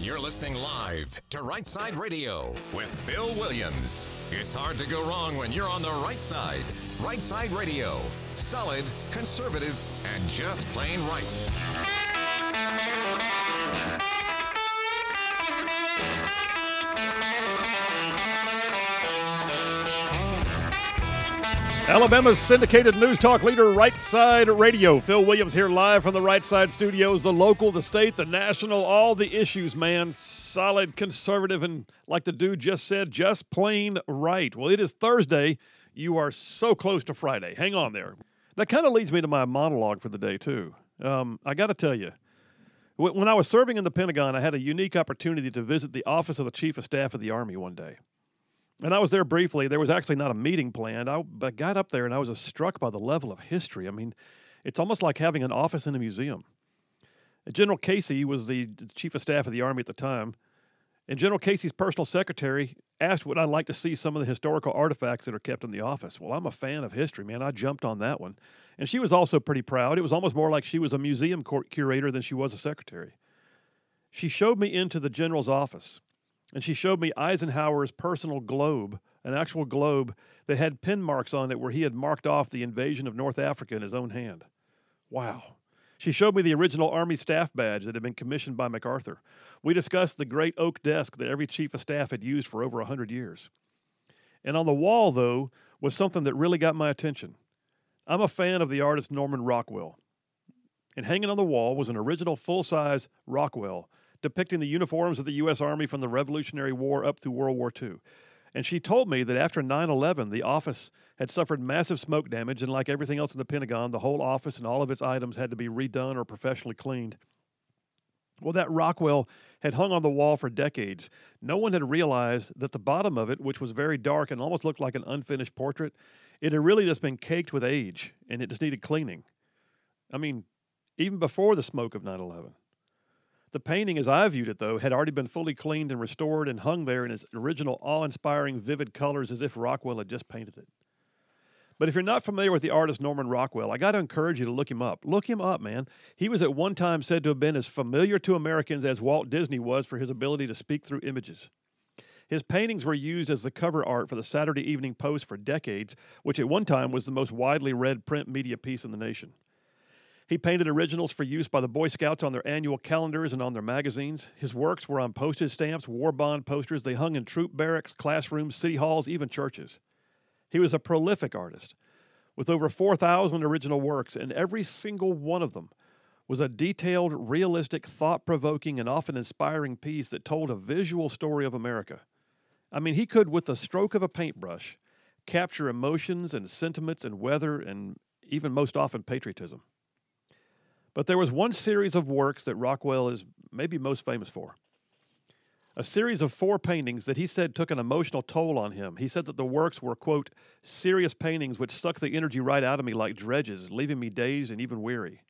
You're listening live to Right Side Radio with Phil Williams. It's hard to go wrong when you're on the right side. Right Side Radio. Solid, conservative, and just plain right. Alabama's syndicated news talk leader, Right Side Radio. Phil Williams here live from the Right Side Studios, the local, the state, the national, all the issues, man. Solid, conservative, and like the dude just said, just plain right. Well, it is Thursday. You are so close to Friday. Hang on there. That kind of leads me to my monologue for the day, too. I got to tell you, when I was serving in the Pentagon, I had a unique opportunity to visit the office of the Chief of Staff of the Army one day. And I was there briefly. There was actually not a meeting planned. I got up there and I was struck by the level of history. I mean, it's almost like having an office in a museum. General Casey was the Chief of Staff of the Army at the time. And General Casey's personal secretary asked would I like to see some of the historical artifacts that are kept in the office. Well, I'm a fan of history, man. I jumped on that one. And she was also pretty proud. It was almost more like she was a museum curator than she was a secretary. She showed me into the general's office. And she showed me Eisenhower's personal globe, an actual globe that had pin marks on it where he had marked off the invasion of North Africa in his own hand. Wow. She showed me the original Army staff badge that had been commissioned by MacArthur. We discussed the great oak desk that every chief of staff had used for over 100 years. And on the wall, though, was something that really got my attention. I'm a fan of the artist Norman Rockwell. And hanging on the wall was an original full-size Rockwell depicting the uniforms of the U.S. Army from the Revolutionary War up through World War II. And she told me that after 9/11, the office had suffered massive smoke damage, and like everything else in the Pentagon, the whole office and all of its items had to be redone or professionally cleaned. Well, that Rockwell had hung on the wall for decades. No one had realized that the bottom of it, which was very dark and almost looked like an unfinished portrait, it had really just been caked with age, and it just needed cleaning. I mean, even before the smoke of 9/11. The painting, as I viewed it, though, had already been fully cleaned and restored and hung there in its original awe-inspiring, vivid colors as if Rockwell had just painted it. But if you're not familiar with the artist Norman Rockwell, I got to encourage you to look him up. Look him up, man. He was at one time said to have been as familiar to Americans as Walt Disney was for his ability to speak through images. His paintings were used as the cover art for the Saturday Evening Post for decades, which at one time was the most widely read print media piece in the nation. He painted originals for use by the Boy Scouts on their annual calendars and on their magazines. His works were on postage stamps, war bond posters. They hung in troop barracks, classrooms, city halls, even churches. He was a prolific artist with over 4,000 original works, and every single one of them was a detailed, realistic, thought-provoking, and often inspiring piece that told a visual story of America. I mean, he could, with the stroke of a paintbrush, capture emotions and sentiments and weather and even most often patriotism. But there was one series of works that Rockwell is maybe most famous for. A series of 4 paintings that he said took an emotional toll on him. He said that the works were, quote, serious paintings which sucked the energy right out of me like dredges, leaving me dazed and even weary.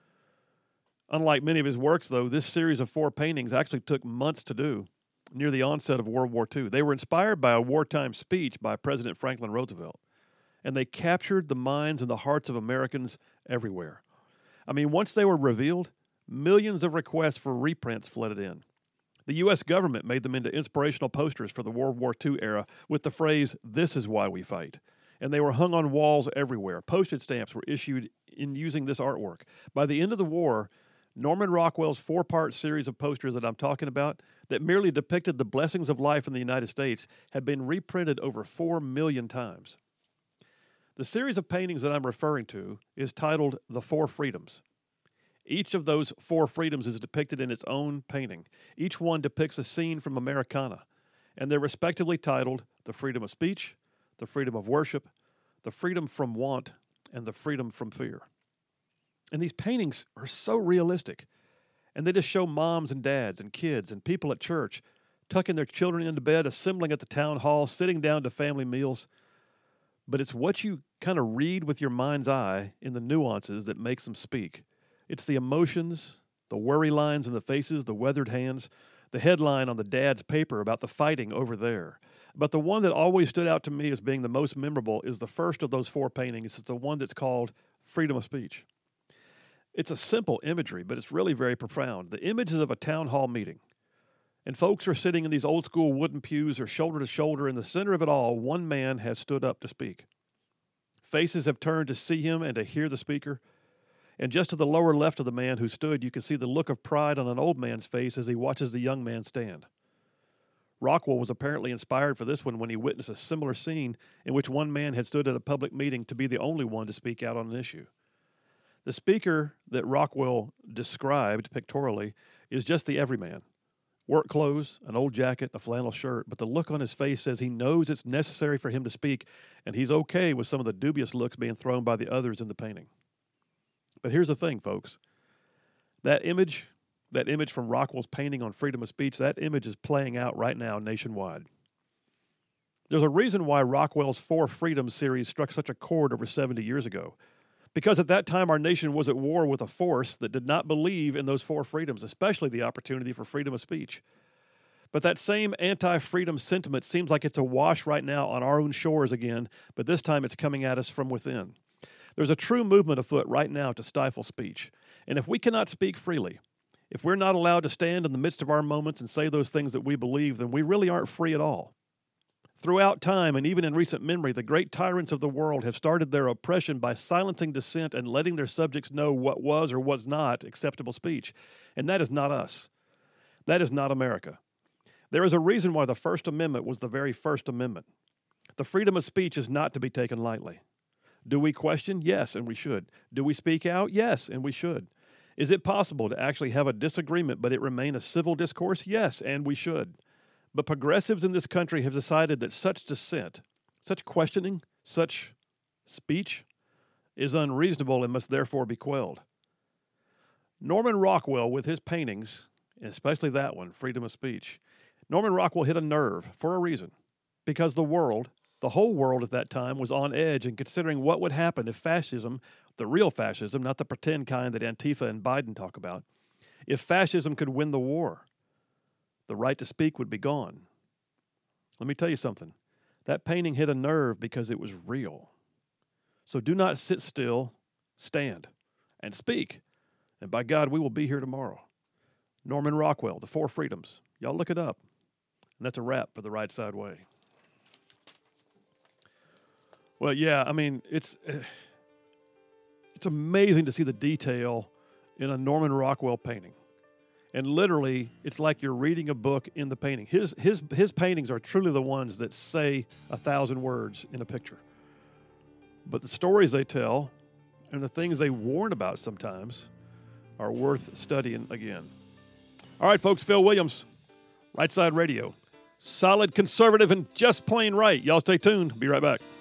Unlike many of his works, though, this series of 4 paintings actually took months to do, near the onset of World War II. They were inspired by a wartime speech by President Franklin Roosevelt, and they captured the minds and the hearts of Americans everywhere. I mean, once they were revealed, millions of requests for reprints flooded in. The U.S. government made them into inspirational posters for the World War II era with the phrase, "This is why we fight." And they were hung on walls everywhere. Postage stamps were issued in using this artwork. By the end of the war, Norman Rockwell's 4-part series of posters that I'm talking about that merely depicted the blessings of life in the United States had been reprinted over 4 million times. The series of paintings that I'm referring to is titled The Four Freedoms. Each of those 4 freedoms is depicted in its own painting. Each one depicts a scene from Americana, and they're respectively titled The Freedom of Speech, The Freedom of Worship, The Freedom from Want, and The Freedom from Fear. And these paintings are so realistic, and they just show moms and dads and kids and people at church tucking their children into bed, assembling at the town hall, sitting down to family meals. But it's what you kind of read with your mind's eye in the nuances that makes them speak. It's the emotions, the worry lines in the faces, the weathered hands, the headline on the dad's paper about the fighting over there. But the one that always stood out to me as being the most memorable is the first of those 4 paintings. It's the one that's called Freedom of Speech. It's a simple imagery, but it's really very profound. The image is of a town hall meeting. And folks are sitting in these old school wooden pews or shoulder to shoulder. In the center of it all, one man has stood up to speak. Faces have turned to see him and to hear the speaker. And just to the lower left of the man who stood, you can see the look of pride on an old man's face as he watches the young man stand. Rockwell was apparently inspired for this one when he witnessed a similar scene in which one man had stood at a public meeting to be the only one to speak out on an issue. The speaker that Rockwell described pictorially is just the everyman. Work clothes, an old jacket, a flannel shirt, but the look on his face says he knows it's necessary for him to speak, and he's okay with some of the dubious looks being thrown by the others in the painting. But here's the thing, folks. That image from Rockwell's painting on freedom of speech, that image is playing out right now nationwide. There's a reason why Rockwell's Four Freedoms series struck such a chord over 70 years ago. Because at that time, our nation was at war with a force that did not believe in those four freedoms, especially the opportunity for freedom of speech. But that same anti-freedom sentiment seems like it's awash right now on our own shores again, but this time it's coming at us from within. There's a true movement afoot right now to stifle speech. And if we cannot speak freely, if we're not allowed to stand in the midst of our moments and say those things that we believe, then we really aren't free at all. Throughout time, and even in recent memory, the great tyrants of the world have started their oppression by silencing dissent and letting their subjects know what was or was not acceptable speech. And that is not us. That is not America. There is a reason why the First Amendment was the very first amendment. The freedom of speech is not to be taken lightly. Do we question? Yes, and we should. Do we speak out? Yes, and we should. Is it possible to actually have a disagreement but it remain a civil discourse? Yes, and we should. But progressives in this country have decided that such dissent, such questioning, such speech is unreasonable and must therefore be quelled. Norman Rockwell, with his paintings, and especially that one, Freedom of Speech, Norman Rockwell hit a nerve for a reason, because the whole world at that time was on edge and considering what would happen if fascism, the real fascism, not the pretend kind that Antifa and Biden talk about, if fascism could win the war. The right to speak would be gone. Let me tell you something. That painting hit a nerve because it was real. So do not sit still, stand, and speak. And by God, we will be here tomorrow. Norman Rockwell, The Four Freedoms. Y'all look it up. And that's a wrap for The Right Side Way. Well, yeah, I mean, it's amazing to see the detail in a Norman Rockwell painting. And literally, it's like you're reading a book in the painting. His paintings are truly the ones that say 1,000 words in a picture. But the stories they tell and the things they warn about sometimes are worth studying again. All right, folks, Phil Williams, Right Side Radio. Solid, conservative, and just plain right. Y'all stay tuned. Be right back.